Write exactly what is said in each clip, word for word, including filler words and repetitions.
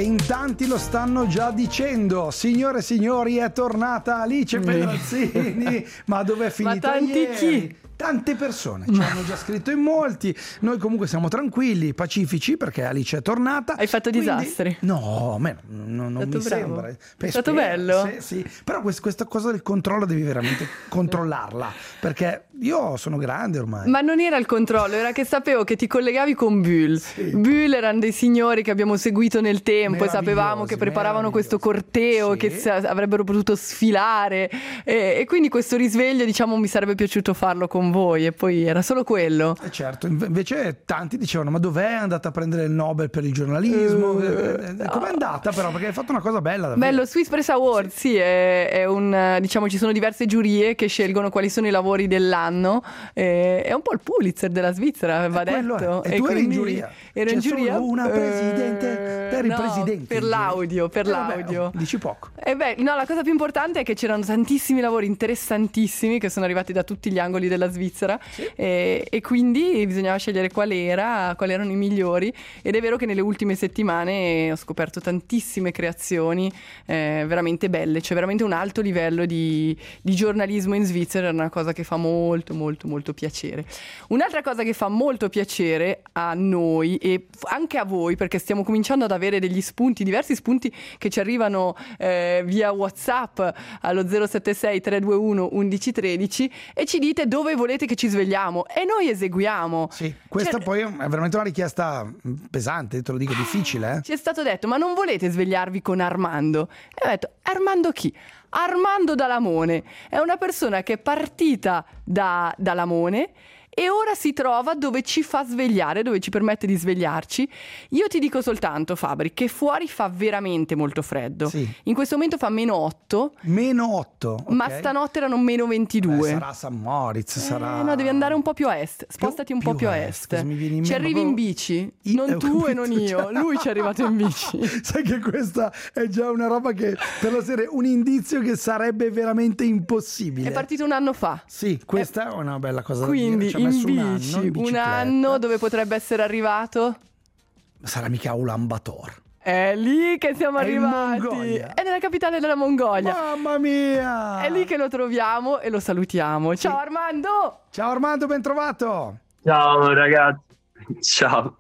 e in tanti lo stanno già dicendo. Signore e signori, è tornata Alice Pedrazzini. Ma dov'è finita Ma tanti ieri? chi? Tante persone ci hanno già scritto in molti. Noi comunque siamo tranquilli, pacifici, perché Alice è tornata. Hai fatto Quindi, disastri? No, a me non, non mi bravo. sembra. È stato bello? Sì, sì. Però quest- questa cosa del controllo devi veramente controllarla, perché io sono grande ormai. Ma non era il controllo, era che sapevo che ti collegavi con Bull. Sì. Bull erano dei signori che abbiamo seguito nel tempo e sapevamo Meravigliosi, che preparavano questo meravigliosi. corteo, Sì. che si- avrebbero potuto sfilare e, e quindi questo risveglio, diciamo, mi sarebbe piaciuto farlo con voi, e poi era solo quello. Eh certo, inve- invece tanti dicevano: ma dov'è andata a prendere il Nobel per il giornalismo? Uh, Eh, eh, Com'è andata però? Perché hai fatto una cosa bella davvero. Bello, Swiss Press Award, sì, è, è un, eh, diciamo, ci sono diverse giurie che scelgono quali sono i lavori dell'anno, eh, è un po' il Pulitzer della Svizzera, va quello detto. è. E tu eri in quindi giuria. Ero C'è in giuria. solo una presidente Eh, per i no, presidenti per in giuria. l'audio, per Eh, vabbè, l'audio. oh, dici poco. E beh, no, la cosa più importante è che c'erano tantissimi lavori interessantissimi che sono arrivati da tutti gli angoli della Svizzera, Sì. e, e quindi bisognava scegliere qual era, quali erano i migliori, ed è vero che nelle ultime settimane ho scoperto tantissime creazioni eh, veramente belle, c'è veramente un alto livello di, di giornalismo in Svizzera, è una cosa che fa molto molto molto piacere. Un'altra cosa che fa molto piacere a noi e anche a voi, perché stiamo cominciando ad avere degli spunti, diversi spunti che ci arrivano eh, via WhatsApp allo zero sette sei tre due uno uno uno uno tre zero e ci dite dove volete che ci svegliamo e noi eseguiamo. Sì, questa Cioè- poi è veramente una richiesta pesante, te lo dico, difficile. Eh? Ci è stato detto: ma non volete svegliarvi con Armando? E ho detto: Armando chi? Armando Dalamone è una persona che è partita da Dalamone e ora si trova dove ci fa svegliare, dove ci permette di svegliarci. Io ti dico soltanto, Fabri, che fuori fa veramente molto freddo. Sì. In questo momento fa meno otto, Meno otto. ma ok? stanotte erano meno Eh, ventidue. sarà San Moritz, sarà... Eh, no, devi andare un po' più a est. Spostati un po' più a est. Cosa mi viene in Ci mente? arrivi in Proprio- bici, I- non eh, ho tu e capito, non io. cioè- Lui ci è arrivato in bici. Sai che questa è già una roba che per la serie un indizio che sarebbe veramente impossibile. È partito un anno fa. Sì, questa è una bella cosa da Quindi dire. Ci ha in messo un anno bici, in un bicicletta. anno dove potrebbe essere arrivato? Sarà mica Ulan Bator. È lì che siamo È in arrivati. Mongolia. È nella capitale della Mongolia. Mamma mia! È lì che lo troviamo e lo salutiamo. Ciao Armando! Ciao Armando, ben trovato. Ciao ragazzi, ciao.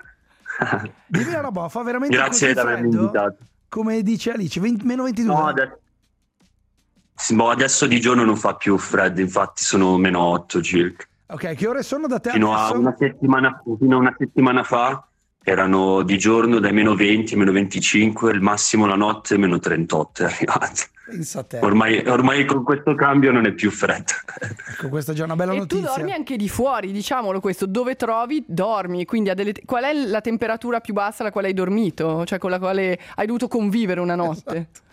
Dimmi una roba, fa veramente Grazie così di avermi freddo? invitato. Come dice Alice, venti meno ventidue? No, adesso... sì, boh, adesso di giorno non fa più freddo, infatti sono meno otto circa. Ok, che ore sono da te Fino a adesso? una settimana, fino a una settimana fa erano di giorno dai meno venti, meno venticinque, il massimo la notte meno trentotto è arrivato. Pensa a te. Ormai, ormai con questo cambio non è più freddo. Ecco, questa è già una bella E notizia. tu dormi anche di fuori, diciamolo questo. Dove trovi, dormi. Quindi ha delle te- qual è la temperatura più bassa alla quale hai dormito? Cioè con la quale hai dovuto convivere una notte? Esatto.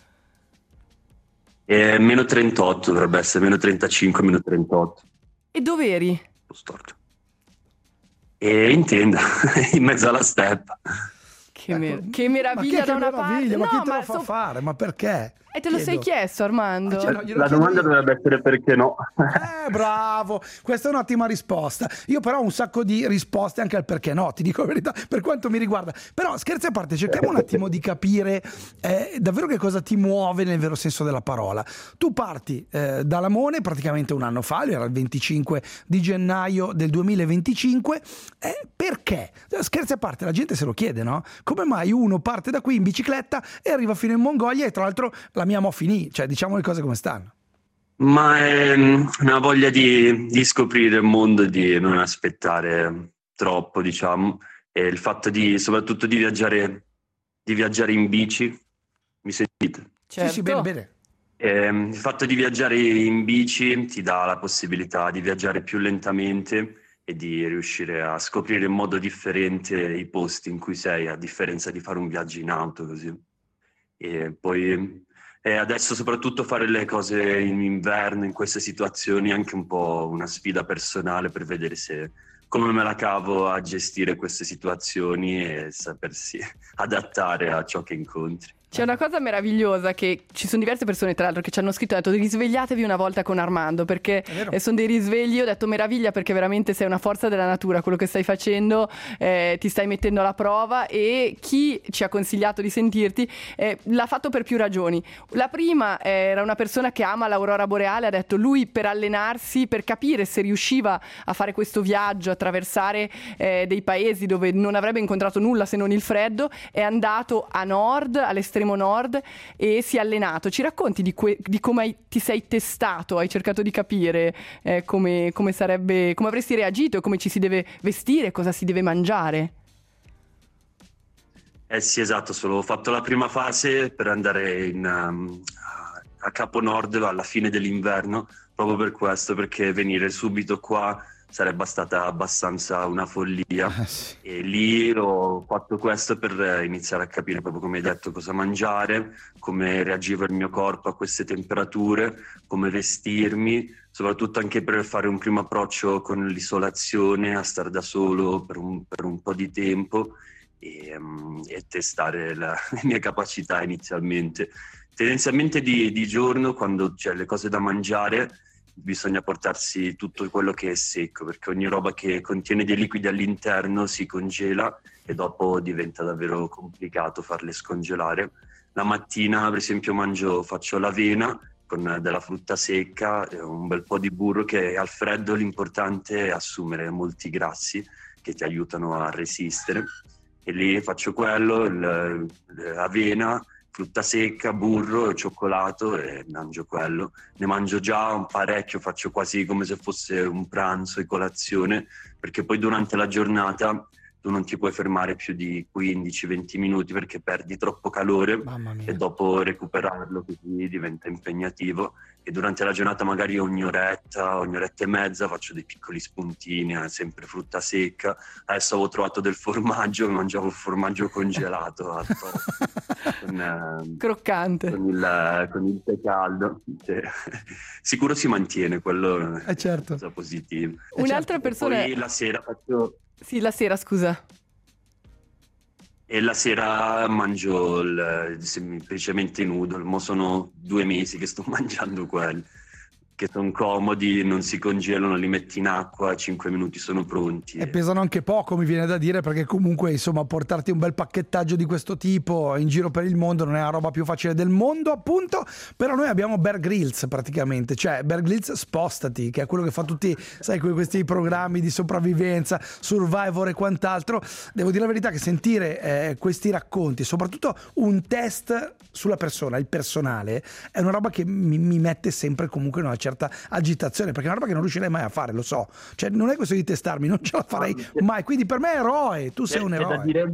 È meno trentotto dovrebbe essere, meno trentacinque, meno trentotto. E dove eri? Lo storto. E in tenda, in mezzo alla steppa. Che, Ecco, mer- che meraviglia ma che, da che una meraviglia, parte. ma chi No, te lo ma fa so- fare? Ma perché? E te lo sei Chiedo. chiesto, Armando? Ah, cioè, no, glielo La chiedo domanda io. dovrebbe essere perché no. Eh, bravo, questa è un'ottima risposta. Io però ho un sacco di risposte anche al perché no, ti dico la verità, per quanto mi riguarda. Però scherzi a parte, cerchiamo un attimo di capire eh, davvero che cosa ti muove nel vero senso della parola. Tu parti eh, da Lamone praticamente un anno fa, era il venticinque di gennaio del duemilaventicinque. Eh, perché? Scherzi a parte, la gente se lo chiede, no? Come mai uno parte da qui in bicicletta e arriva fino in Mongolia e tra l'altro la mia mo finì, cioè diciamo le cose come stanno. Ma è mm, una voglia di, di scoprire il mondo e di non aspettare troppo, diciamo. E il fatto di, soprattutto di viaggiare, di viaggiare in bici. Mi sentite? Certo. Sì, sì, bene, bene. Ehm, il fatto di viaggiare in bici ti dà la possibilità di viaggiare più lentamente e di riuscire a scoprire in modo differente i posti in cui sei, a differenza di fare un viaggio in auto così. E poi e adesso soprattutto fare le cose in inverno, in queste situazioni, è anche un po' una sfida personale per vedere se come me la cavo a gestire queste situazioni e sapersi adattare a ciò che incontri. C'è una cosa meravigliosa che ci sono diverse persone tra l'altro che ci hanno scritto, hanno detto risvegliatevi una volta con Armando, perché eh, sono dei risvegli. Ho detto meraviglia, perché veramente sei una forza della natura, quello che stai facendo, eh, ti stai mettendo alla prova, e chi ci ha consigliato di sentirti eh, l'ha fatto per più ragioni. La prima eh, era una persona che ama l'aurora boreale, ha detto lui per allenarsi, per capire se riusciva a fare questo viaggio, attraversare eh, dei paesi dove non avrebbe incontrato nulla se non il freddo, è andato a nord, all'estremo nord, e si è allenato. Ci racconti di, que- di come hai- ti sei testato, hai cercato di capire eh, come, come sarebbe, come avresti reagito, come ci si deve vestire, cosa si deve mangiare? Eh sì, esatto, solo ho fatto la prima fase per andare in, um, a Capo Nord alla fine dell'inverno, proprio per questo, perché venire subito qua sarebbe stata abbastanza una follia. Eh, sì. E lì ho fatto questo per iniziare a capire, proprio come hai detto, cosa mangiare, come reagiva il mio corpo a queste temperature, come vestirmi, soprattutto anche per fare un primo approccio con l'isolazione, a stare da solo per un, per un po' di tempo e, um, e testare la, le mie capacità inizialmente. Tendenzialmente di, di giorno, quando c'è le cose da mangiare, bisogna portarsi tutto quello che è secco, perché ogni roba che contiene dei liquidi all'interno si congela e dopo diventa davvero complicato farle scongelare. La mattina, per esempio, mangio, faccio l'avena con della frutta secca, un bel po' di burro, che al freddo l'importante è assumere molti grassi che ti aiutano a resistere. E lì faccio quello, l'avena, frutta secca, burro e cioccolato, e mangio quello. Ne mangio già un parecchio, faccio quasi come se fosse un pranzo e colazione, perché poi durante la giornata tu non ti puoi fermare più di quindici venti minuti perché perdi troppo calore e dopo recuperarlo così diventa impegnativo. E durante la giornata magari ogni oretta, ogni oretta e mezza faccio dei piccoli spuntini, eh, sempre frutta secca. Adesso avevo trovato del formaggio, mangiavo il formaggio congelato con, eh, croccante, con il, con il tè caldo. Cioè, sicuro si mantiene, quello eh certo. è una cosa positiva. Un'altra E persona... poi la sera faccio... Sì, la sera, scusa. E la sera mangio il, semplicemente i noodle. Mo sono due mesi che sto mangiando quelli, che sono comodi, non si congelano, li metti in acqua, cinque minuti sono pronti. E pesano anche poco, mi viene da dire, perché comunque insomma portarti un bel pacchettaggio di questo tipo in giro per il mondo non è la roba più facile del mondo, appunto. Però noi abbiamo Bear Grylls praticamente, cioè Bear Grylls Spostati, che è quello che fa tutti, sai, questi programmi di sopravvivenza, Survivor e quant'altro. Devo dire la verità che sentire eh, questi racconti, soprattutto un test sulla persona, il personale, è una roba che mi, mi mette sempre comunque in una certa agitazione, perché è una roba che non riuscirei mai a fare, lo so, cioè non è questo di testarmi, non ce la farei mai, quindi per me è eroe, tu sei un eroe. C'è da dire,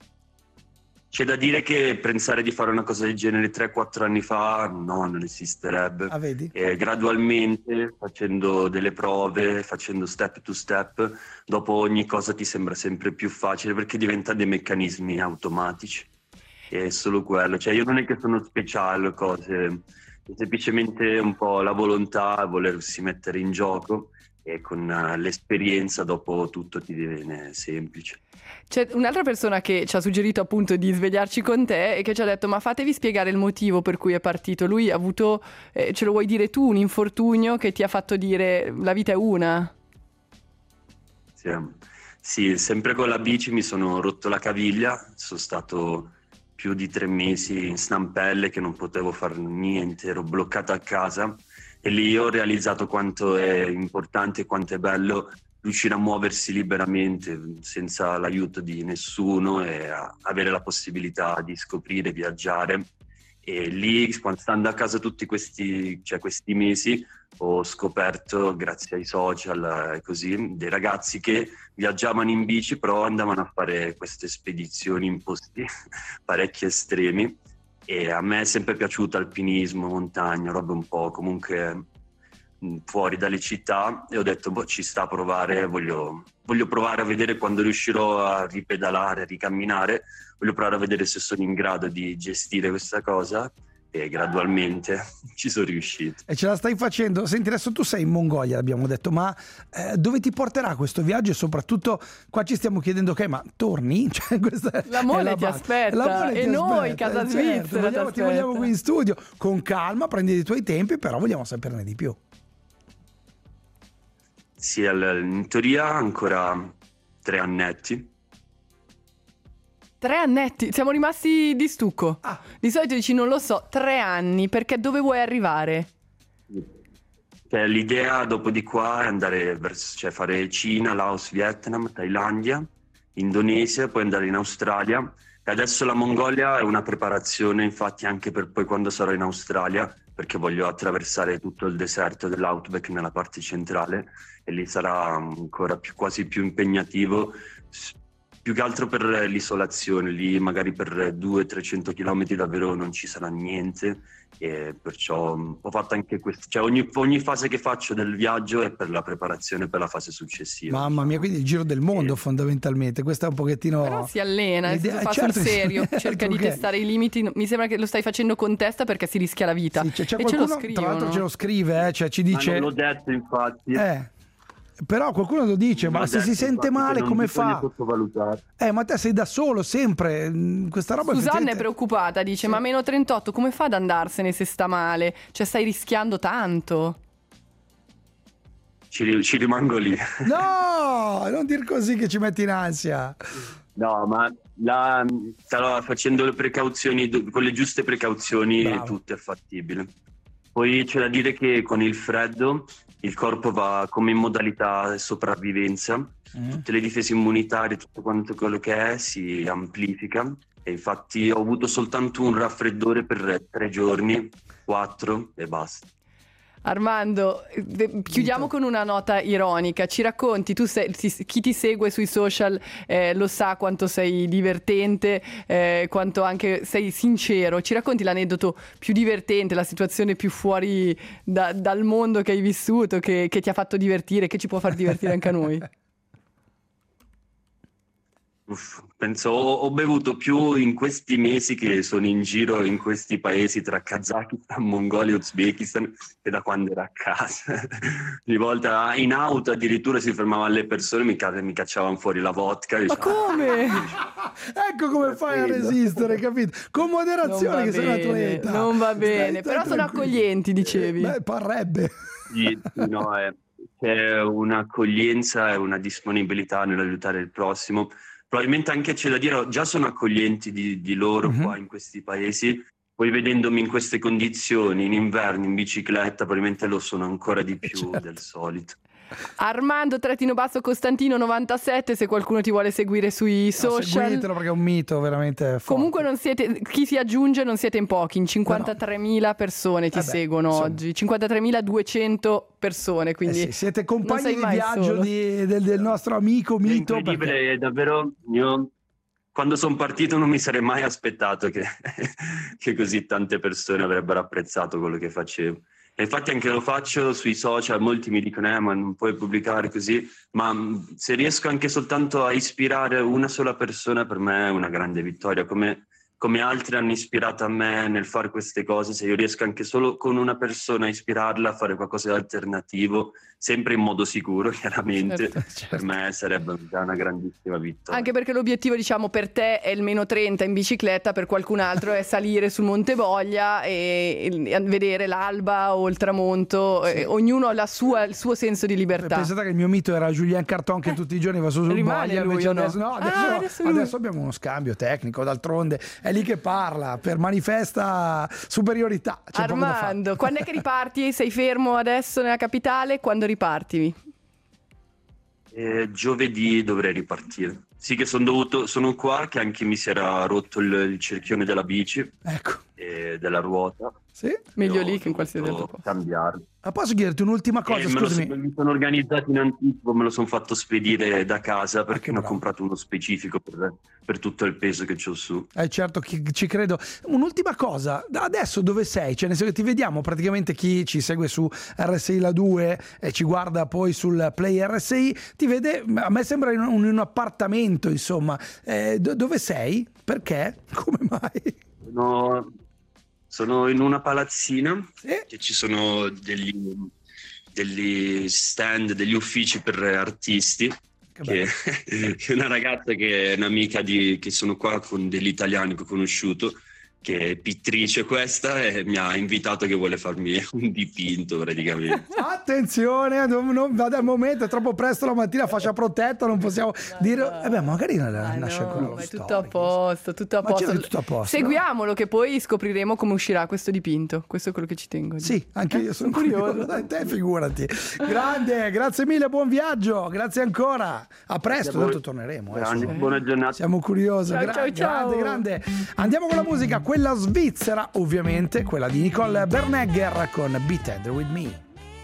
c'è da dire che pensare di fare una cosa del genere tre quattro anni fa no, non esisterebbe. Ah, vedi? E gradualmente, facendo delle prove, facendo step to step, dopo ogni cosa ti sembra sempre più facile, perché diventa dei meccanismi automatici. È solo quello, cioè io non è che sono speciale, cose, è semplicemente un po' la volontà, volersi mettere in gioco, e con uh, l'esperienza dopo tutto ti diviene semplice. C'è un'altra persona che ci ha suggerito appunto di svegliarci con te e che ci ha detto: ma fatevi spiegare il motivo per cui è partito. Lui ha avuto, eh, ce lo vuoi dire tu, un infortunio che ti ha fatto dire la vita è una? Sì, sì, sempre con la bici mi sono rotto la caviglia, sono stato più di tre mesi in stampelle che non potevo fare niente, ero bloccato a casa, e lì ho realizzato quanto è importante e quanto è bello riuscire a muoversi liberamente senza l'aiuto di nessuno e a avere la possibilità di scoprire, viaggiare. E lì, stando a casa tutti questi, cioè questi mesi, ho scoperto, grazie ai social e così, dei ragazzi che viaggiavano in bici, però andavano a fare queste spedizioni in posti parecchi estremi. E a me è sempre piaciuto alpinismo, montagna, roba un po' comunque fuori dalle città, e ho detto boh, ci sta a provare, voglio, voglio provare a vedere quando riuscirò a ripedalare, a ricamminare, voglio provare a vedere se sono in grado di gestire questa cosa. e gradualmente ci sono riuscito. E ce la stai facendo. Senti, adesso tu sei in Mongolia, l'abbiamo detto, ma eh, dove ti porterà questo viaggio? E soprattutto qua ci stiamo chiedendo, ok, ma torni? Cioè, questa L'amore è la ti base. aspetta, L'amore e ti noi, aspetta, casa certo. svizzera, Vogliamo, ti vogliamo qui in studio, con calma, prendi i tuoi tempi, però vogliamo saperne di più. Sì, in teoria ancora tre annetti. Tre annetti, siamo rimasti di stucco. Ah. Di solito dici non lo so, tre anni, perché dove vuoi arrivare? Cioè, l'idea dopo di qua è andare verso, cioè fare Cina, Laos, Vietnam, Thailandia, Indonesia, poi andare in Australia. E adesso la Mongolia è una preparazione, infatti, anche per poi quando sarò in Australia, perché voglio attraversare tutto il deserto dell'Outback nella parte centrale, e lì sarà ancora più, quasi più impegnativo, più che altro per l'isolazione. Lì magari per duecento trecento chilometri davvero non ci sarà niente, e perciò ho fatto anche questo, cioè ogni, ogni fase che faccio del viaggio è per la preparazione per la fase successiva. Mamma mia, quindi il giro del mondo, e... fondamentalmente, questo è un pochettino... Però si allena, l'idea... fa certo, sul serio, certo, cerca di che... testare i limiti. Mi sembra che lo stai facendo con testa perché si rischia la vita. Sì, c'è, c'è e qualcuno, ce lo scrivono. tra l'altro ce lo scrive, eh, cioè ci dice... Ma non l'ho detto, infatti. Eh... Però qualcuno lo dice, ma se si sente male come fa? Eh, ma te sei da solo sempre. Questa roba Susanna effettivamente... è preoccupata, dice: sì. ma meno trentotto come fa ad andarsene se sta male? Cioè stai rischiando tanto. Ci, ci rimango lì. No, non dir così che ci metti in ansia. No, ma la, starò facendo le precauzioni, con le giuste precauzioni. Bravo. Tutto è fattibile. Poi c'è da dire che con il freddo il corpo va come in modalità sopravvivenza, mm. tutte le difese immunitarie, tutto quanto quello che è si amplifica, e infatti ho avuto soltanto un raffreddore per tre giorni, quattro e basta. Armando, chiudiamo con una nota ironica. Ci racconti, tu sei, chi ti segue sui social eh, lo sa quanto sei divertente, eh, quanto anche sei sincero. Ci racconti l'aneddoto più divertente, la situazione più fuori da, dal mondo che hai vissuto, che, che ti ha fatto divertire, che ci può far divertire anche a noi? Uff, penso ho, ho bevuto più in questi mesi che sono in giro in questi paesi tra Kazakistan, Mongolia e Uzbekistan che da quando ero a casa. Di volta in auto addirittura si fermavano le persone, mi, mi cacciavano fuori la vodka. Ma diciamo, come? Ecco come fai a resistere, capito? Con moderazione, che sei un atleta. Non va bene, stai, stai però sono accoglienti, dicevi. Beh, parrebbe. Sì, no, è, c'è un'accoglienza e una disponibilità nell'aiutare il prossimo. Probabilmente anche c'è da dire, già sono accoglienti di, di loro mm-hmm. qua in questi paesi, poi vedendomi in queste condizioni, in inverno, in bicicletta, probabilmente lo sono ancora di più certo. del solito. Armando trattino basso Costantino novantasette, se qualcuno ti vuole seguire sui social. No, seguitelo perché è un mito veramente forte. Comunque non siete, chi si aggiunge non siete in pochi, in cinquantatremila persone ti eh beh, seguono insomma. Oggi, cinquantatremiladuecento persone, quindi eh sì, siete compagni di viaggio di, del, del nostro amico mito. È incredibile, perché... è davvero, io quando sono partito non mi sarei mai aspettato che, che così tante persone avrebbero apprezzato quello che facevo. E infatti anche lo faccio sui social, molti mi dicono eh ma non puoi pubblicare così, ma se riesco anche soltanto a ispirare una sola persona per me è una grande vittoria, come, come altri hanno ispirato a me nel fare queste cose. Se io riesco anche solo con una persona a ispirarla a fare qualcosa di alternativo, sempre in modo sicuro chiaramente, certo, certo. per me sarebbe già una grandissima vittoria. Anche perché l'obiettivo, diciamo, per te è il meno trenta in bicicletta, per qualcun altro è salire sul Monte Voglia e, e vedere l'alba o il tramonto. Sì. E, ognuno ha la sua, il suo senso di libertà. Pensate che il mio mito era Julien Carton che eh. tutti i giorni va su sul Voglia, lui, invece no? adesso, no, adesso, ah, adesso, adesso abbiamo uno scambio tecnico, d'altronde è lì che parla, per manifesta superiorità. C'è Armando, quando è che riparti? Sei fermo adesso nella capitale? Quando riparti? Eh, giovedì dovrei ripartire. Sì, che sono dovuto, sono qua che anche mi si era rotto il, il cerchione della bici, ecco, e della ruota. Sì, meglio lì che in qualsiasi altro posto. Cambiare. Ma posso chiederti un'ultima cosa? Eh, scusami. Me lo, mi sono organizzato in anticipo, me lo sono fatto spedire da casa perché ne ho comprato uno specifico per, per tutto il peso che c'ho su. Eh certo, ci credo. Un'ultima cosa, adesso dove sei? Cioè, nel senso che ti vediamo praticamente, chi ci segue su R S I La due e ci guarda poi sul Play R S I, ti vede, a me sembra in un, in un appartamento, insomma. Eh, do, dove sei? Perché? Come mai? No. Sono in una palazzina, Sì. che ci sono degli, degli stand, degli uffici per artisti, che, che una ragazza che è un'amica di, che sono qua con degli italiani che ho conosciuto, che è pittrice questa, e mi ha invitato che vuole farmi un dipinto praticamente. Attenzione, non, non vada al momento, è troppo presto la mattina, fascia protetta, non possiamo No, dire... no. Eh beh, magari Ah, nasce no, ancora lo ma è story. tutto a posto, tutto a Ma c'era posto. tutto a posto. Seguiamolo, che poi scopriremo come uscirà questo dipinto. Questo è quello che ci tengo. a dire. Sì, anche io Eh, sono sono curioso. curioso. Dai, te figurati. Grande, grazie mille, buon viaggio, grazie ancora. A presto, Grazie a voi. tanto torneremo. eh, Grandi, insomma. buona giornata. Siamo curiosi. Ciao, Gra- ciao, ciao. Grande, grande. Andiamo con la musica, quella svizzera, ovviamente, quella di Nicole Bernegger con Be Tender With Me.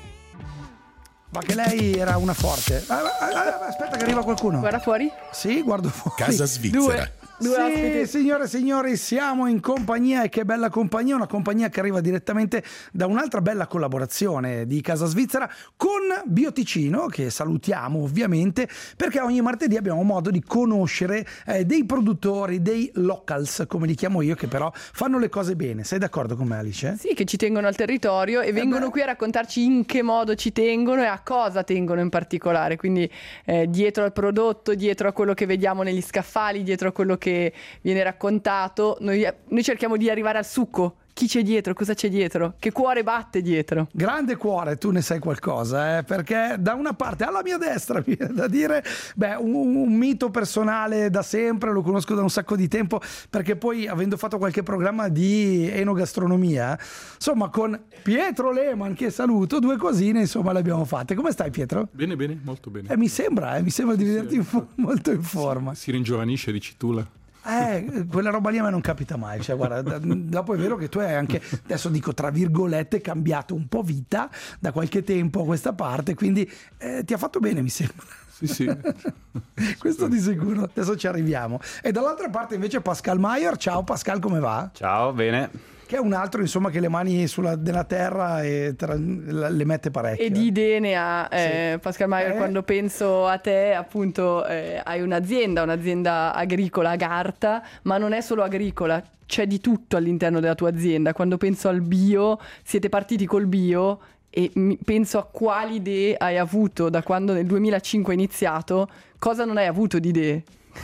Ma che lei era una forte. Ah, ah, ah, aspetta che arriva qualcuno. Guarda fuori. Sì, guardo fuori. Casa Svizzera. Due Sì, ospiti. signore e signori, siamo in compagnia, e che bella compagnia, una compagnia che arriva direttamente da un'altra bella collaborazione di Casa Svizzera con Bioticino, che salutiamo ovviamente, perché ogni martedì abbiamo modo di conoscere eh, dei produttori, dei locals, come li chiamo io, che però fanno le cose bene. Sei d'accordo con me, Alice? Sì, che ci tengono al territorio e vengono beh. qui a raccontarci in che modo ci tengono e a cosa tengono in particolare. Quindi eh, dietro al prodotto, dietro a quello che vediamo negli scaffali, dietro a quello che viene raccontato, noi, noi cerchiamo di arrivare al succo. Chi c'è dietro? Cosa c'è dietro? Che cuore batte dietro? Grande cuore, tu ne sai qualcosa, eh? Perché da una parte alla mia destra mi viene da dire, beh, un, un mito personale da sempre, lo conosco da un sacco di tempo, perché poi avendo fatto qualche programma di enogastronomia, insomma con Pietro Lehmann, che saluto, due cosine insomma le abbiamo fatte. Come stai, Pietro? Bene, bene, molto bene. Eh, mi sembra, eh, mi sembra di vederti sì, in- molto in forma. Si ringiovanisce, dici tu là. Eh, quella roba lì a me non capita mai, cioè guarda, da- dopo è vero che tu hai anche, adesso dico tra virgolette, cambiato un po' vita da qualche tempo a questa parte, quindi eh, ti ha fatto bene, mi sembra. Sì, sì. Questo di sicuro, adesso ci arriviamo. E dall'altra parte invece Pascal Maier, ciao Pascal, come va? Ciao, bene. Che è un altro insomma che le mani sulla, della terra e tra- le mette parecchio. E di idee ne ha eh, Sì. Pascal Maier. Eh. Quando penso a te, appunto, eh, hai un'azienda, un'azienda agricola a Garta, ma non è solo agricola, c'è di tutto all'interno della tua azienda. Quando penso al bio, siete partiti col bio e mi- penso a quali idee hai avuto da quando nel duemilacinque hai iniziato, cosa non hai avuto di idee?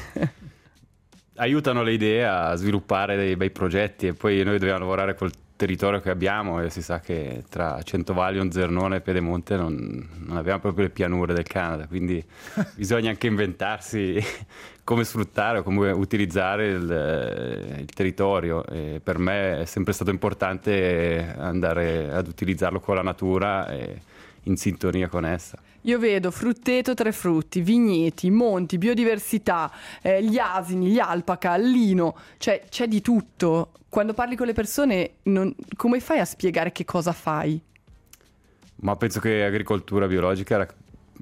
Aiutano le idee a sviluppare dei bei progetti e poi noi dobbiamo lavorare col territorio che abbiamo e si sa che tra Centovallion, Zernone e Pedemonte non, non abbiamo proprio le pianure del Canada, quindi bisogna anche inventarsi come sfruttare o come utilizzare il, il territorio. E per me è sempre stato importante andare ad utilizzarlo con la natura e in sintonia con essa. Io vedo frutteto, tre frutti, vigneti, monti, biodiversità, eh, gli asini, gli alpaca, il lino, cioè c'è di tutto. Quando parli con le persone, non- come fai a spiegare che cosa fai? Ma penso che agricoltura biologica ra-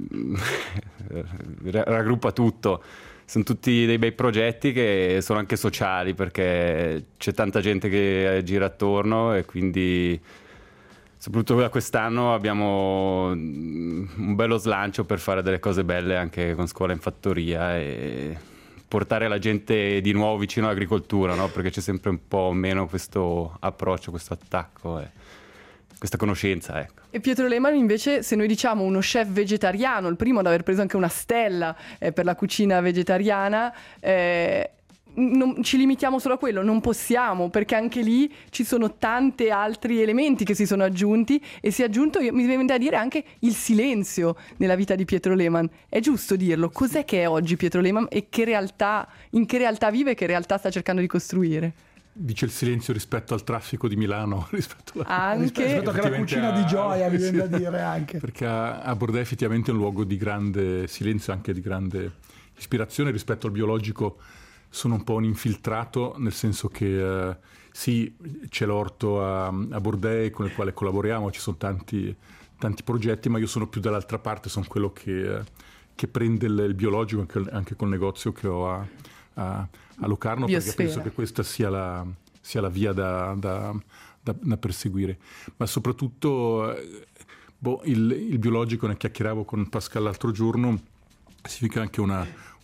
ra- raggruppa tutto. Sono tutti dei bei progetti che sono anche sociali perché c'è tanta gente che gira attorno e quindi soprattutto da quest'anno abbiamo un bello slancio per fare delle cose belle anche con Scuola in Fattoria e portare la gente di nuovo vicino all'agricoltura, no? Perché c'è sempre un po' meno questo approccio, questo attacco e questa conoscenza, ecco. E Pietro Lehmann invece, se noi diciamo uno chef vegetariano, il primo ad aver preso anche una stella eh, per la cucina vegetariana, eh, non ci limitiamo solo a quello, non possiamo, perché anche lì ci sono tanti altri elementi che si sono aggiunti e si è aggiunto, io- mi viene da dire, anche il silenzio nella vita di Pietro Lehmann. È giusto dirlo, cos'è che è oggi Pietro Lehmann e che realtà, in che realtà vive e che realtà sta cercando di costruire? Dice il silenzio rispetto al traffico di Milano, rispetto alla... Anche... Rispetto che la Effettivamente cucina ha- di gioia, mi sì. viene da dire anche. Perché a a Bordeaux è effettivamente un luogo di grande silenzio, anche di grande ispirazione. Rispetto al biologico sono un po' un infiltrato, nel senso che eh, sì, c'è l'orto a, a Bordeaux con il quale collaboriamo, ci sono tanti, tanti progetti, ma io sono più dall'altra parte, sono quello che, eh, che prende il, il biologico anche, anche col negozio che ho a, a, a Locarno, perché Biosfera. penso che questa sia la, sia la via da, da, da, da perseguire. Ma soprattutto eh, boh, il, il biologico, ne chiacchieravo con Pascal l'altro giorno, significa anche una,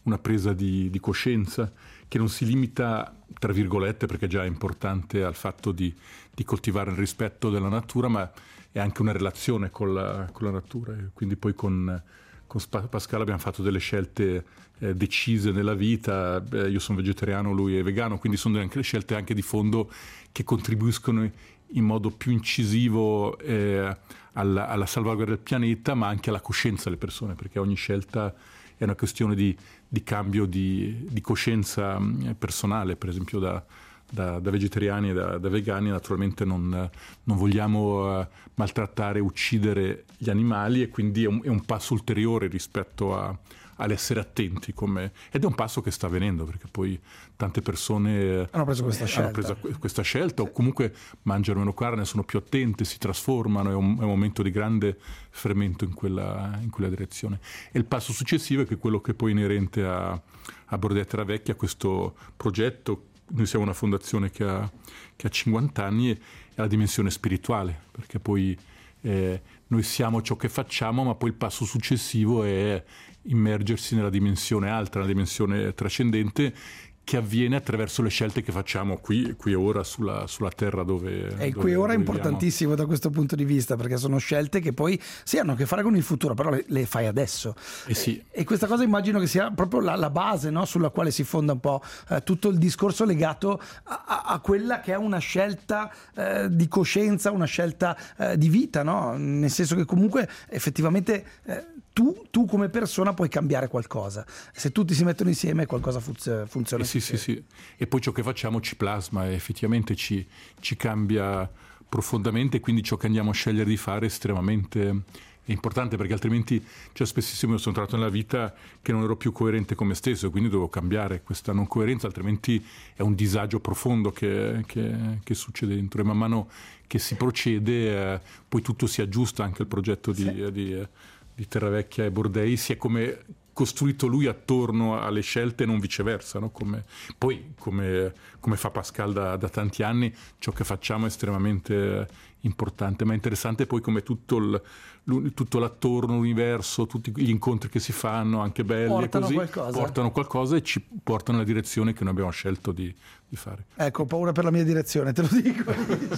una presa di, di coscienza che non si limita, tra virgolette, perché già è importante, al fatto di, di coltivare il rispetto della natura, ma è anche una relazione con la, con la natura. E quindi poi con, con Pascal abbiamo fatto delle scelte eh, decise nella vita. Eh, io sono vegetariano, lui è vegano, quindi sono anche le scelte anche di fondo che contribuiscono in modo più incisivo eh, alla, alla salvaguardia del pianeta, ma anche alla coscienza delle persone, perché ogni scelta è una questione di, di cambio di, di coscienza personale. Per esempio da, da, da vegetariani e da, da vegani naturalmente non, non vogliamo uh, maltrattare, uccidere gli animali, e quindi è un, è un passo ulteriore rispetto a, all'essere attenti, come... ed è un passo che sta avvenendo, perché poi tante persone hanno preso questa scelta, hanno preso questa scelta o comunque mangiano meno carne, sono più attente, si trasformano, è un, è un momento di grande fermento in quella, in quella direzione. E il passo successivo è che quello che poi è inerente a, a Bordea Terravecchia, questo progetto. Noi siamo una fondazione che ha, che ha cinquanta anni, e è la dimensione spirituale, perché poi eh, noi siamo ciò che facciamo, ma poi il passo successivo è immergersi nella dimensione altra, nella dimensione trascendente, che avviene attraverso le scelte che facciamo qui, qui e ora sulla, sulla terra dove e dove, qui e ora è dove importantissimo viviamo. Da questo punto di vista, perché sono scelte che poi sì hanno a che fare con il futuro, però le, le fai adesso. Eh sì. e, e questa cosa immagino che sia proprio la, la base, no? Sulla quale si fonda un po' eh, tutto il discorso legato a, a, a quella che è una scelta eh, di coscienza, una scelta eh, di vita, no? Nel senso che comunque effettivamente eh, tu, tu come persona puoi cambiare qualcosa, se tutti si mettono insieme qualcosa funziona, funziona. Eh sì, sì, sì. E poi ciò che facciamo ci plasma e effettivamente ci, ci cambia profondamente, quindi ciò che andiamo a scegliere di fare è estremamente importante, perché altrimenti, cioè, spessissimo io sono trovato nella vita che non ero più coerente con me stesso, e quindi dovevo cambiare questa non coerenza, altrimenti è un disagio profondo che, che, che succede dentro, e man mano che si procede eh, poi tutto si aggiusta, anche il progetto di, sì. di, di Terravecchia e Bordei si è come costruito lui attorno alle scelte, non viceversa, no? Come, poi come, come fa Pascal da, da tanti anni, ciò che facciamo è estremamente importante, ma è interessante poi come tutto, il, tutto l'attorno, l'universo, tutti gli incontri che si fanno, anche belli, portano e così, qualcosa. portano qualcosa e ci portano nella direzione che noi abbiamo scelto di, di fare. Ecco, ho paura per la mia direzione, te lo dico.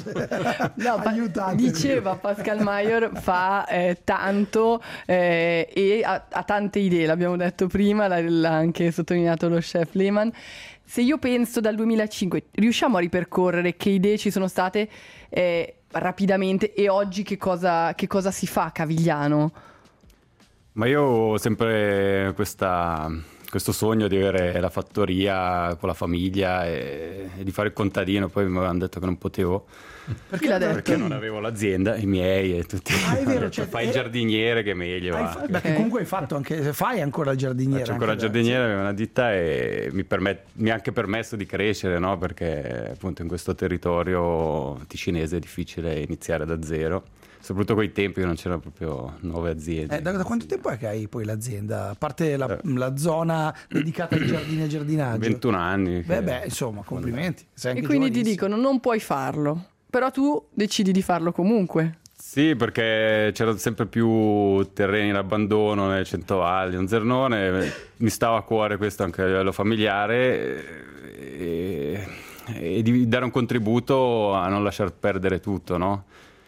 No, aiutatemi. Diceva Pascal Maior fa eh, tanto eh, e ha, ha tante idee, l'abbiamo detto prima, l'ha, l'ha anche sottolineato lo chef Lehmann. Se io penso dal duemilacinque, riusciamo a ripercorrere che idee ci sono state eh, rapidamente, e oggi che cosa, che cosa si fa a Cavigliano? Ma io ho sempre questa, questo sogno di avere la fattoria con la famiglia e, e di fare il contadino. Poi mi avevano detto che non potevo, Perché l'ha detto? perché non avevo l'azienda, i miei e tutti. Ah, è vero, cioè, fai il eh, giardiniere che è meglio. Hai va. fa- beh, che comunque hai fatto anche, fai ancora il giardiniere. Faccio ancora il anche giardiniere, avevo una ditta e mi, permet- mi ha anche permesso di crescere, no? Perché appunto in questo territorio ticinese è difficile iniziare da zero, soprattutto quei tempi che non c'erano proprio nuove aziende. Eh, da, da quanto tempo è che hai poi l'azienda? A parte la, la zona dedicata ai giardini e giardinaggio? ventuno anni. Beh, che- beh, insomma, complimenti. Sei anche E quindi ti giovanissimo. dicono non puoi farlo, però tu decidi di farlo comunque. Sì, perché c'erano sempre più terreni in abbandono nelle Centovalli, un Zernone, mi stava a cuore questo anche a livello familiare, e, e di dare un contributo a non lasciar perdere tutto, no?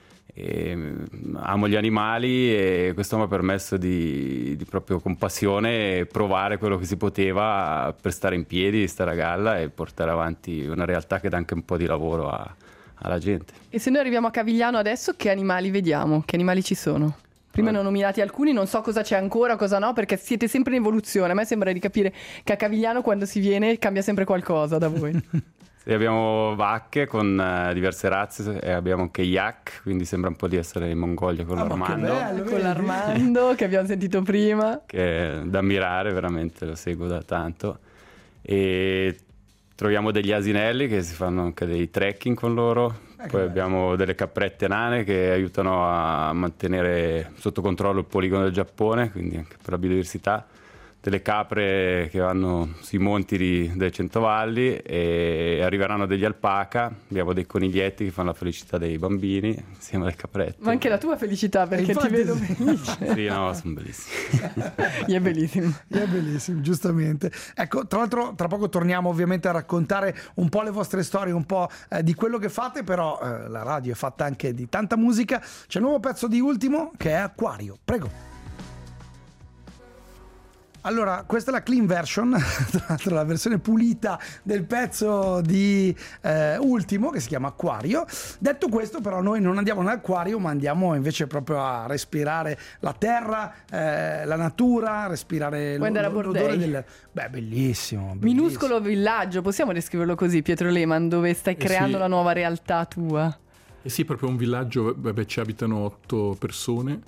E amo gli animali e questo mi ha permesso di, di proprio con passione provare quello che si poteva per stare in piedi, stare a galla e portare avanti una realtà che dà anche un po' di lavoro a, alla gente. E se noi arriviamo a Cavigliano adesso, che animali vediamo? Che animali ci sono? Prima ne ho nominati alcuni, non so cosa c'è ancora, cosa no, perché siete sempre in evoluzione. A me sembra di capire che a Cavigliano quando si viene cambia sempre qualcosa da voi. Sì, abbiamo vacche con uh, diverse razze e abbiamo anche yak, quindi sembra un po' di essere in Mongolia con Ah, ma che l'Armando, bello, Con vedi? l'Armando che abbiamo sentito prima. che è da ammirare, veramente lo seguo da tanto. E troviamo degli asinelli che si fanno anche dei trekking con loro. Eh, che Poi bello. abbiamo delle caprette nane che aiutano a mantenere sotto controllo il poligono del Giappone, quindi anche per la biodiversità. delle capre che vanno sui monti di, delle Centovalli, e arriveranno degli alpaca, abbiamo dei coniglietti che fanno la felicità dei bambini insieme alle caprette. Ma anche la tua felicità, perché infatti, ti vedo felice. Sì, no, sono bellissimi. Gli è bellissimo. Gli è bellissimo, giustamente. Ecco, tra l'altro tra poco torniamo ovviamente a raccontare un po' le vostre storie, un po' eh, di quello che fate, però eh, la radio è fatta anche di tanta musica. C'è un nuovo pezzo di Ultimo che è Acquario, prego. Allora, questa è la clean version, tra l'altro la versione pulita del pezzo di eh, Ultimo, che si chiama Acquario. Detto questo, però, noi non andiamo nell'acquario, ma andiamo invece proprio a respirare la terra, eh, la natura, respirare l- andare a l'odore Bordei. del... Beh, bellissimo, bellissimo. Minuscolo villaggio, possiamo descriverlo così, Pietro Lehmann, dove stai Eh creando sì. la nuova realtà tua? Eh sì, proprio un villaggio, vabbè, ci abitano otto persone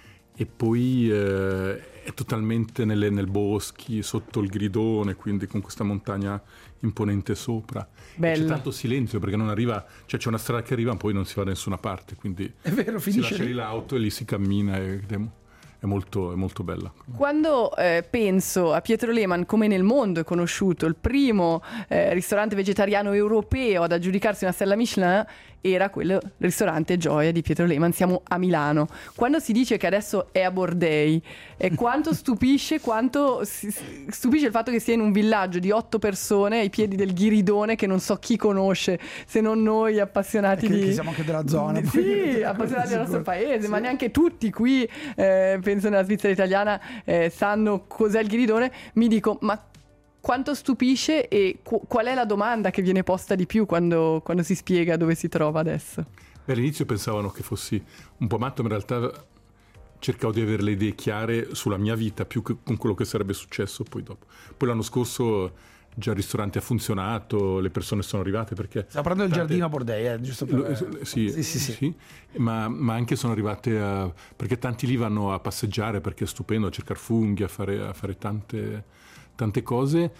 e poi eh, è totalmente nelle, nel boschi, sotto il gridone, quindi con questa montagna imponente sopra. Bello. E c'è tanto silenzio perché non arriva, cioè c'è una strada che arriva ma poi non si va da nessuna parte, quindi È vero, si finisce lascia lì. lì l'auto e lì si cammina ed è, è molto, è molto bella. Quando eh, penso a Pietro Lehmann, come nel mondo è conosciuto, il primo eh, ristorante vegetariano europeo ad aggiudicarsi una stella Michelin, era quello ristorante Gioia di Pietro Lehmann. Siamo a Milano. Quando si dice che adesso è a Bordei, e quanto stupisce, quanto si- stupisce il fatto che sia in un villaggio di otto persone ai piedi del Ghiridone, che non so chi conosce se non noi appassionati Che- di... che siamo anche della zona, di- poi. Sì, appassionati del nostro Sicuro. paese, Sì. ma neanche tutti qui, eh, penso nella Svizzera italiana, eh, sanno cos'è il Ghiridone. Mi dico, ma quanto stupisce, e qu- qual è la domanda che viene posta di più quando, quando si spiega dove si trova adesso? Beh, all'inizio pensavano che fossi un po' matto, ma in realtà cercavo di avere le idee chiare sulla mia vita più che con quello che sarebbe successo poi dopo. Poi l'anno scorso già il ristorante ha funzionato, le persone sono arrivate perché... Stiamo parlando del tante- giardino a Bordei, eh, giusto per... Lo- sì, sì, sì, sì. sì, ma, ma anche sono arrivate a, perché tanti lì vanno a passeggiare perché è stupendo, a cercare funghi, a fare, a fare tante, tante cose,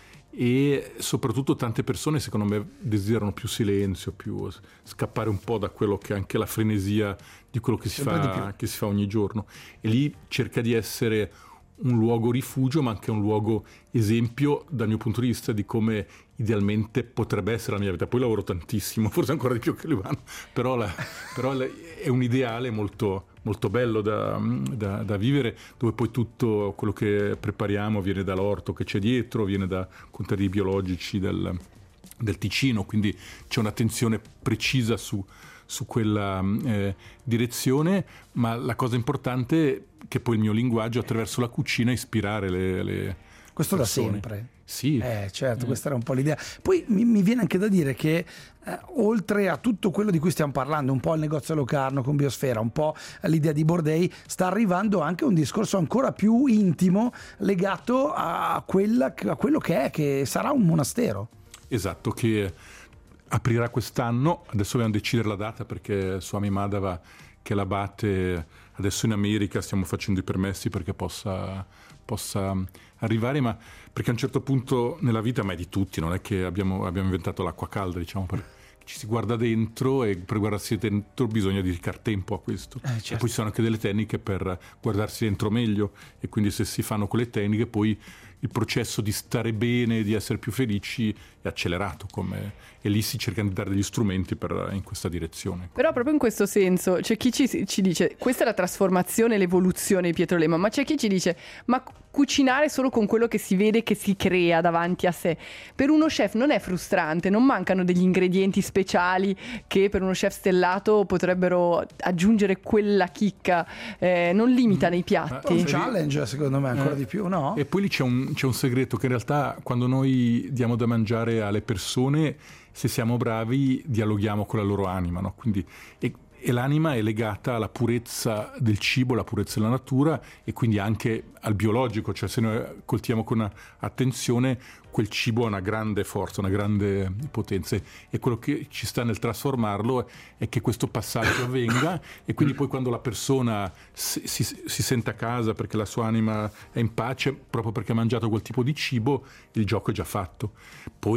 e soprattutto tante persone secondo me desiderano più silenzio, più scappare un po' da quello che è anche la frenesia di quello che si, Sempre di più. fa, che si fa ogni giorno, e lì cerca di essere un luogo rifugio ma anche un luogo esempio dal mio punto di vista di come idealmente potrebbe essere la mia vita. Poi lavoro tantissimo, forse ancora di più che Livano, però, la, però la, è un ideale molto, molto bello da, da, da vivere, dove poi tutto quello che prepariamo viene dall'orto che c'è dietro, viene da contadini biologici del, del Ticino, quindi c'è un'attenzione precisa su, su quella eh, direzione, ma la cosa importante è che poi il mio linguaggio attraverso la cucina ispirare le, le Questo persone. da sempre. Sì. Eh, certo, questa era un po' l'idea. Poi mi, mi viene anche da dire che eh, oltre a tutto quello di cui stiamo parlando, un po' il negozio a Locarno con Biosfera, un po' l'idea di Bordei, sta arrivando anche un discorso ancora più intimo legato a, quella, a quello che è, che sarà un monastero. Esatto, che aprirà quest'anno. Adesso dobbiamo decidere la data perché Swami Madhava, che è l'abate, adesso in America stiamo facendo i permessi perché possa, possa arrivare, ma perché a un certo punto nella vita, ma è di tutti, non è che abbiamo, abbiamo inventato l'acqua calda, diciamo, per, ci si guarda dentro e per guardarsi dentro bisogna dedicar tempo a questo. Eh, certo. E poi ci sono anche delle tecniche per guardarsi dentro meglio, e quindi se si fanno quelle tecniche poi il processo di stare bene, di essere più felici è accelerato, come, e lì si cercano di dare degli strumenti per, in questa direzione. Però proprio in questo senso c'è chi ci, ci dice questa è la trasformazione, l'evoluzione di Pietro Lehmann, ma c'è chi ci dice ma cucinare solo con quello che si vede, che si crea davanti a sé, per uno chef non è frustrante? Non mancano degli ingredienti speciali che per uno chef stellato potrebbero aggiungere quella chicca? Eh, non limita nei È un piatti? challenge secondo me ancora Eh, di più, no? E poi lì c'è un, c'è un segreto, che in realtà quando noi diamo da mangiare alle persone, se siamo bravi dialoghiamo con la loro anima, no? Quindi, e, e l'anima è legata alla purezza del cibo, alla purezza della natura, e quindi anche al biologico, cioè se noi coltiviamo con attenzione quel cibo ha una grande forza, una grande potenza, e quello che ci sta nel trasformarlo è che questo passaggio avvenga, e quindi poi quando la persona si, si, si sente a casa perché la sua anima è in pace proprio perché ha mangiato quel tipo di cibo, il gioco è già fatto. Poi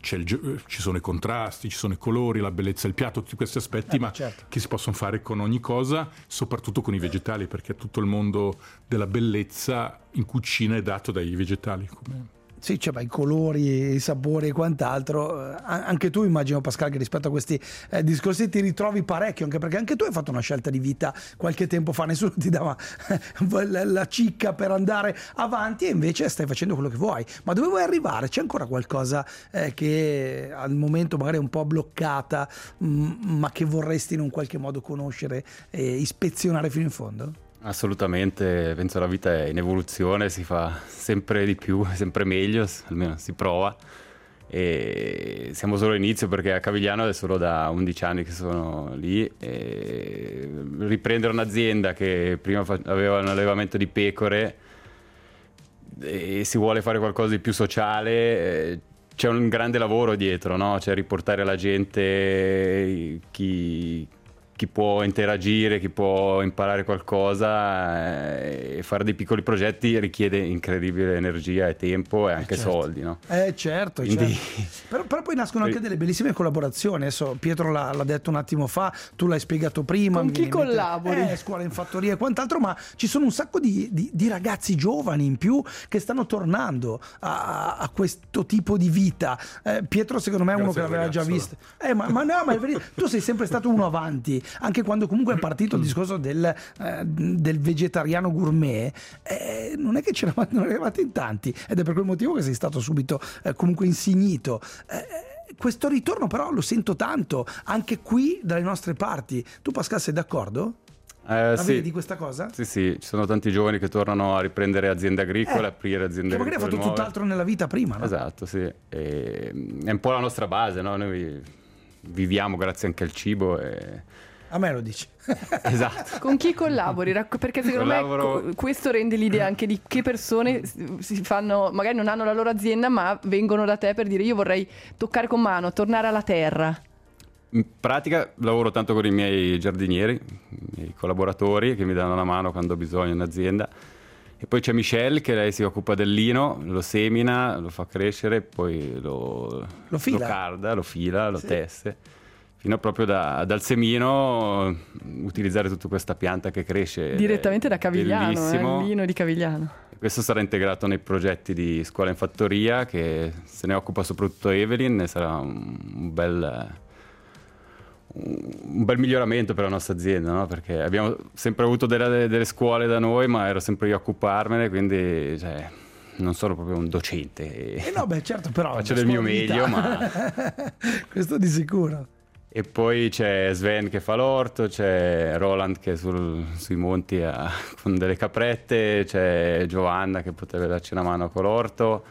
c'è il, ci sono i contrasti, ci sono i colori, la bellezza del piatto, tutti questi aspetti, eh, ma certo. che si possono fare con ogni cosa, soprattutto con i vegetali, perché tutto il mondo della bellezza in cucina è dato dai vegetali. Come... Sì, cioè, beh, i colori, i sapori e quant'altro. Eh, anche tu immagino, Pascal, che rispetto a questi eh, discorsi ti ritrovi parecchio, anche perché anche tu hai fatto una scelta di vita qualche tempo fa, nessuno ti dava la, la cicca per andare avanti e invece stai facendo quello che vuoi. Ma dove vuoi arrivare? C'è ancora qualcosa eh, che al momento magari è un po' bloccata, mh, ma che vorresti in un qualche modo conoscere e ispezionare fino in fondo? Assolutamente, penso la vita è in evoluzione, si fa sempre di più, sempre meglio, almeno si prova, e siamo solo all'inizio perché a Cavigliano è solo da undici anni che sono lì, e riprendere un'azienda che prima aveva un allevamento di pecore e si vuole fare qualcosa di più sociale, c'è un grande lavoro dietro, no? Cioè riportare alla gente chi... chi può interagire, chi può imparare qualcosa, eh, e fare dei piccoli progetti richiede incredibile energia e tempo e anche eh certo. soldi, no? Eh certo, Quindi... certo. Però, però poi nascono anche delle bellissime collaborazioni. Adesso Pietro l'ha, l'ha detto un attimo fa, tu l'hai spiegato prima. Con chi collabori? Eh, scuola in fattoria e quant'altro, ma ci sono un sacco di, di, di ragazzi giovani in più che stanno tornando a, a questo tipo di vita. Eh, Pietro secondo me è uno che l'aveva già visto. Eh, ma, ma no, ma è vero, tu sei sempre stato uno avanti. Anche quando comunque è partito il discorso del, eh, del vegetariano gourmet, eh, non è che ce ne eravate in tanti, ed è per quel motivo che sei stato subito eh, comunque insignito. Eh, questo ritorno però lo sento tanto anche qui dalle nostre parti. Tu, Pascal, sei d'accordo? Eh, La sì. vedi questa cosa? Sì, sì, ci sono tanti giovani che tornano a riprendere aziende agricole, Eh, aprire aziende che magari agricole ha fatto nuove. tutt'altro nella vita prima, no? Esatto, sì. E, è un po' la nostra base, no? Noi viviamo grazie anche al cibo e... A me lo dici. Esatto. Con chi collabori? Racco- Perché secondo Collaboro- me co- questo rende l'idea anche di che persone si fanno, magari non hanno la loro azienda, ma vengono da te per dire io vorrei toccare con mano, tornare alla terra. In pratica lavoro tanto con i miei giardinieri, i miei collaboratori che mi danno una mano quando ho bisogno in azienda. E poi c'è Michelle che lei si occupa del lino, lo semina, lo fa crescere, poi lo, Lo fila. lo carda, lo fila, lo Sì. tesse. Fino proprio da, dal semino utilizzare tutta questa pianta che cresce. Direttamente da Cavigliano, eh, bellissimo. il lino di Cavigliano. Questo sarà integrato nei progetti di Scuola in Fattoria, che se ne occupa soprattutto Evelyn, e sarà un, un bel... un bel miglioramento per la nostra azienda, no? Perché abbiamo sempre avuto delle, delle scuole da noi, ma ero sempre io a occuparmene, quindi cioè, non sono proprio un docente. Eh no, beh, certo, però Faccio la del mio sua vita. meglio, ma... Questo di sicuro. E poi c'è Sven che fa l'orto, c'è Roland che è sul, sui monti a, con delle caprette, c'è Giovanna che potrebbe darci una mano con l'orto,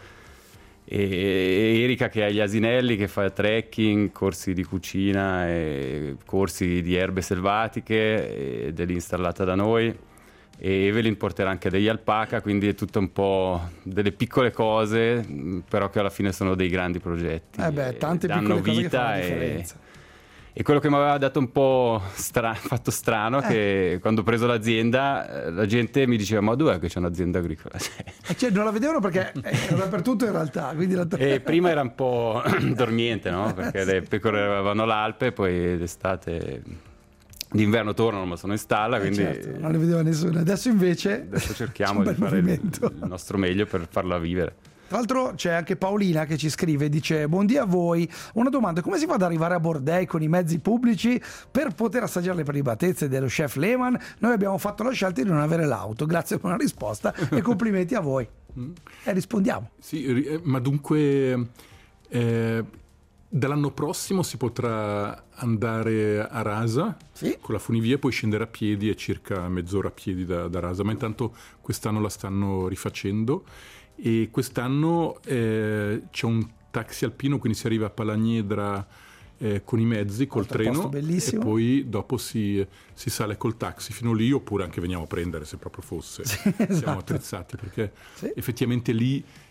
e Erika che ha gli asinelli, che fa trekking, corsi di cucina e corsi di erbe selvatiche, ed è lì installata da noi. E Evelyn porterà anche degli alpaca, quindi è tutto un po' delle piccole cose, però che alla fine sono dei grandi progetti. Eh beh, tante danno piccole cose che vita fanno la e... differenza. E quello che mi aveva dato un po' stra- fatto strano, Eh. che quando ho preso l'azienda, eh, la gente mi diceva: ma dov'è che c'è un'azienda agricola? Eh, cioè, non la vedevano perché era dappertutto in realtà. Quindi la... E prima era un po' dormiente, no? Perché le pecore avevano l'Alpe, poi d'estate, d'inverno tornano, ma sono in stalla, Eh, quindi certo, non le vedeva nessuno. Adesso invece adesso cerchiamo c'è un di bel fare il, movimento. il nostro meglio per farla vivere. Tra l'altro c'è anche Paolina che ci scrive, dice: buondì a voi, una domanda: come si fa ad arrivare a Bourdais con i mezzi pubblici per poter assaggiare le prelibatezze dello chef Lehmann? Noi abbiamo fatto la scelta di non avere l'auto. Grazie per una risposta e complimenti a voi. E rispondiamo. Sì, ri- eh, ma dunque eh, dall'anno prossimo si potrà andare a Rasa, Sì. con la funivia, e poi scendere a piedi, è circa mezz'ora a piedi da, da Rasa, ma intanto quest'anno la stanno rifacendo. E quest'anno eh, c'è un taxi alpino, quindi si arriva a Palagnedra eh, con i mezzi, col Altro treno, posto bellissimo. e poi dopo si, si sale col taxi fino lì, oppure anche veniamo a prendere se proprio fosse. Sì, Siamo esatto. attrezzati, perché Sì. effettivamente lì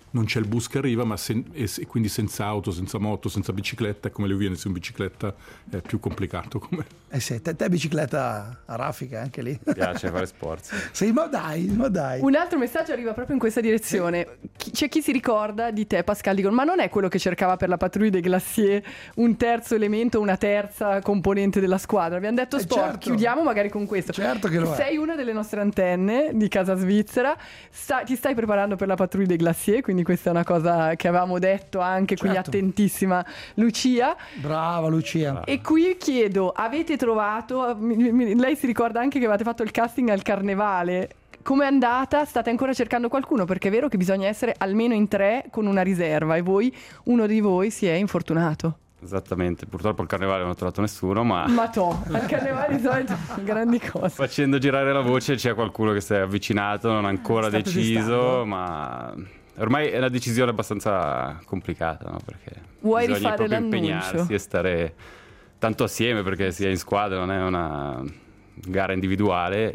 non c'è il bus che arriva, ma sen- e, e quindi senza auto, senza moto, senza bicicletta, come le viene su in bicicletta è più complicato. Come... Eh sì, te, te bicicletta a raffica anche lì. Mi piace fare sport. Sì, ma dai, ma dai. Un altro messaggio arriva proprio in questa direzione. Chi- C'è chi si ricorda di te, Pascal, dicono, ma non è quello che cercava per la Patrouille des Glaciers un terzo elemento, una terza componente della squadra? Abbiamo detto Eh, sport, certo. chiudiamo magari con questo. Certo che lo è. Sei una delle nostre antenne di casa svizzera, sta- ti stai preparando per la Patrouille des Glaciers, quindi questa è una cosa che avevamo detto anche, quindi Certo. attentissima Lucia. Brava Lucia. E qui chiedo, avete trovato, mi- mi- lei si ricorda anche che avete fatto il casting al Carnevale, com'è andata? State ancora cercando qualcuno? Perché è vero che bisogna essere almeno in tre con una riserva e voi, uno di voi si è infortunato. Esattamente, purtroppo al carnevale non ho trovato nessuno, ma Ma to, al Carnevale di solito grandi cose. facendo girare la voce c'è qualcuno che si è avvicinato, non ha ancora State deciso, testando? ma ormai è una decisione abbastanza complicata, no? Perché Vuoi bisogna rifare proprio l'annuncio? impegnarsi e stare tanto assieme, perché si è in squadra, non è una gara individuale,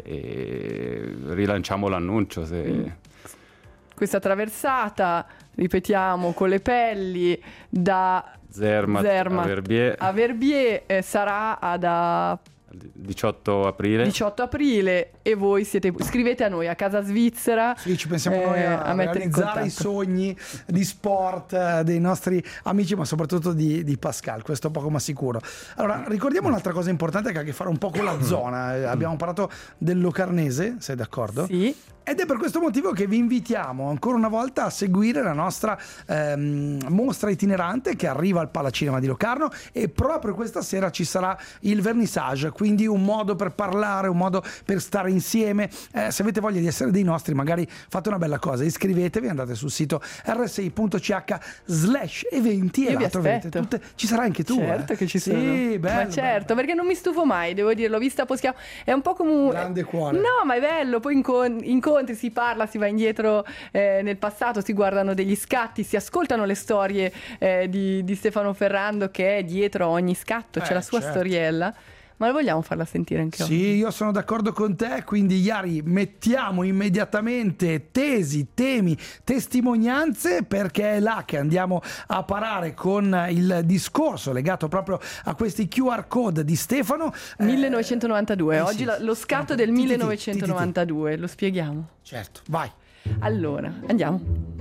e rilanciamo l'annuncio se... Questa traversata, ripetiamo, con le pelli da Zermatt, Zermatt a Verbier, a Verbier, eh, sarà ad a diciotto aprile. diciotto aprile, e voi siete, scrivete a noi a Casa Svizzera. Sì, ci pensiamo eh, noi a, a mettere in realizzare i contatto. sogni di sport eh, dei nostri amici, ma soprattutto di, di Pascal, questo poco ma sicuro. Allora, ricordiamo un'altra cosa importante che ha a che fare un po' con la zona. Eh, Abbiamo parlato del Locarnese, sei d'accordo? Sì. Ed è per questo motivo che vi invitiamo ancora una volta a seguire la nostra ehm, mostra itinerante che arriva al Palacinema di Locarno, e proprio questa sera ci sarà il vernissage, quindi un modo per parlare, un modo per stare insieme. Eh, se avete voglia di essere dei nostri, magari fate una bella cosa, iscrivetevi, andate sul sito erre esse i punto ci acca slash eventi Io e vi là troverete aspetto. tutte. Ci sarai anche tu? Certo eh? che ci sì, sono. bello, ma certo, bello. perché non mi stufo mai, devo dirlo, vista Poschiavo. È un po' come un Grande cuore. No, ma è bello, poi incon- incontri, si parla, si va indietro eh, nel passato, si guardano degli scatti, si ascoltano le storie eh, di, di Stefano Ferrando, che è dietro a ogni scatto, c'è Eh, la sua certo. storiella. Ma vogliamo farla sentire anche oggi? Sì, io sono d'accordo con te, quindi Iari, mettiamo immediatamente tesi, temi, testimonianze, perché è là che andiamo a parare con il discorso legato proprio a questi Q R code di Stefano. millenovecentonovantadue, Eh, oggi sì, la- lo scatto del Ti, ti, ti, millenovecentonovantadue, lo spieghiamo? Certo, vai. Allora, andiamo.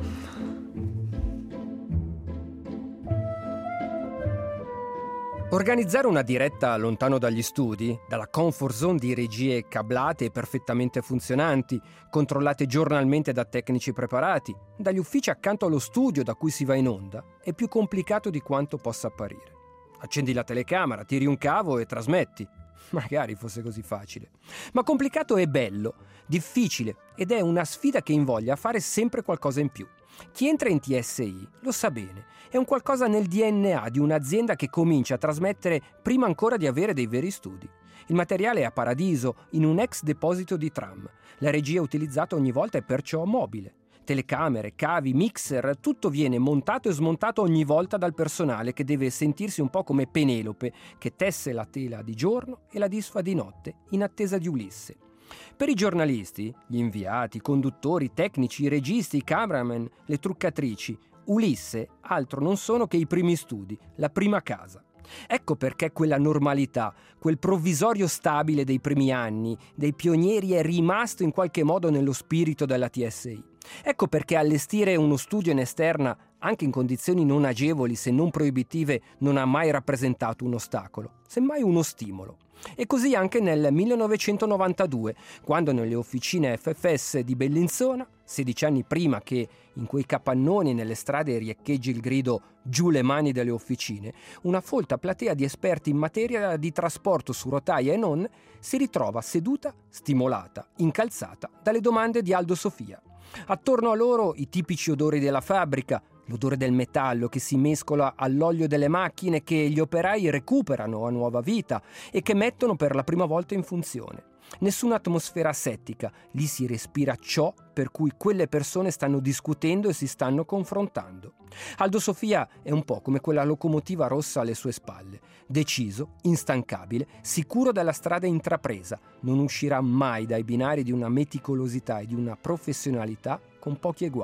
Organizzare una diretta lontano dagli studi, dalla comfort zone di regie cablate e perfettamente funzionanti, controllate giornalmente da tecnici preparati, dagli uffici accanto allo studio da cui si va in onda, è più complicato di quanto possa apparire. Accendi la telecamera, tiri un cavo e trasmetti. Magari fosse così facile. Ma complicato è bello, difficile, ed è una sfida che invoglia a fare sempre qualcosa in più. Chi entra in T S I lo sa bene, è un qualcosa nel D N A di un'azienda che comincia a trasmettere prima ancora di avere dei veri studi. Il materiale è a Paradiso, in un ex deposito di tram. La regia utilizzata ogni volta è perciò mobile. Telecamere, cavi, mixer, tutto viene montato e smontato ogni volta dal personale, che deve sentirsi un po' come Penelope, che tesse la tela di giorno e la disfa di notte in attesa di Ulisse. Per i giornalisti, gli inviati, i conduttori, i tecnici, i registi, i cameraman, le truccatrici, Ulisse altro non sono che i primi studi, la prima casa. Ecco perché quella normalità, quel provvisorio stabile dei primi anni, dei pionieri, è rimasto in qualche modo nello spirito della T S I. Ecco perché allestire uno studio in esterna, anche in condizioni non agevoli se non proibitive, non ha mai rappresentato un ostacolo, semmai uno stimolo. E così anche nel millenovecentonovantadue, quando nelle officine F F S di Bellinzona, sedici anni prima che in quei capannoni nelle strade riecheggi il grido "giù le mani dalle officine", una folta platea di esperti in materia di trasporto su rotaia e non si ritrova seduta, stimolata, incalzata dalle domande di Aldo Sofia. Attorno a loro i tipici odori della fabbrica, l'odore del metallo che si mescola all'olio delle macchine che gli operai recuperano a nuova vita e che mettono per la prima volta in funzione. Nessuna atmosfera asettica, lì si respira ciò per cui quelle persone stanno discutendo e si stanno confrontando. Aldo Sofia è un po' come quella locomotiva rossa alle sue spalle, deciso, instancabile, sicuro della strada intrapresa, non uscirà mai dai binari di una meticolosità e di una professionalità con pochi eguali.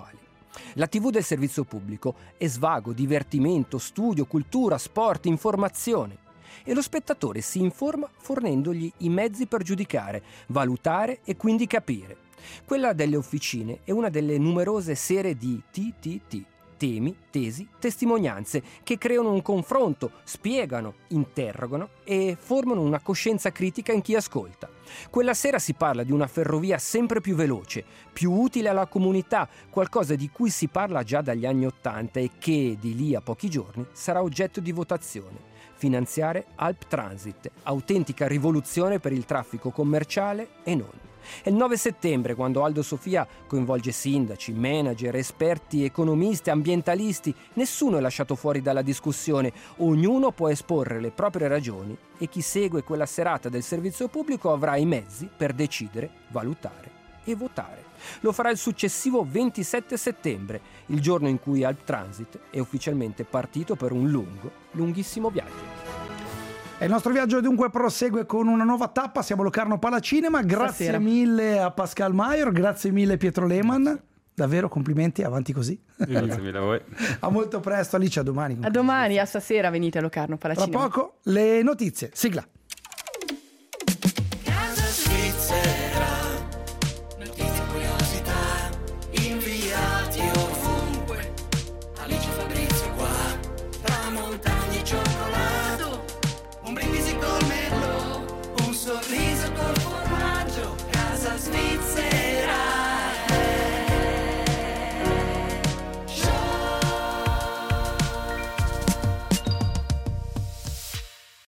La tivù del servizio pubblico è svago, divertimento, studio, cultura, sport, informazione. E lo spettatore si informa fornendogli i mezzi per giudicare, valutare e quindi capire. Quella delle officine è una delle numerose serie di T T T, temi, tesi, testimonianze, che creano un confronto, spiegano, interrogano e formano una coscienza critica in chi ascolta. Quella sera si parla di una ferrovia sempre più veloce, più utile alla comunità, qualcosa di cui si parla già dagli anni Ottanta e che, di lì a pochi giorni, sarà oggetto di votazione. Finanziare Alp Transit, autentica rivoluzione per il traffico commerciale e non. È il nove settembre quando Aldo Sofia coinvolge sindaci, manager, esperti, economisti, ambientalisti. Nessuno è lasciato fuori dalla discussione, ognuno può esporre le proprie ragioni e chi segue quella serata del servizio pubblico avrà i mezzi per decidere, valutare e votare. Lo farà il successivo ventisette settembre, il giorno in cui Alp Transit è ufficialmente partito per un lungo, lunghissimo viaggio. E il nostro viaggio dunque prosegue con una nuova tappa, siamo a Locarno Palacinema. Grazie Stasera. mille a Pascal Maior, grazie mille Pietro Lehmann, davvero complimenti, avanti così. Grazie mille a voi. A molto presto, Alice, a domani. A domani, a stasera venite a Locarno Tra Palacinema. poco le notizie, sigla.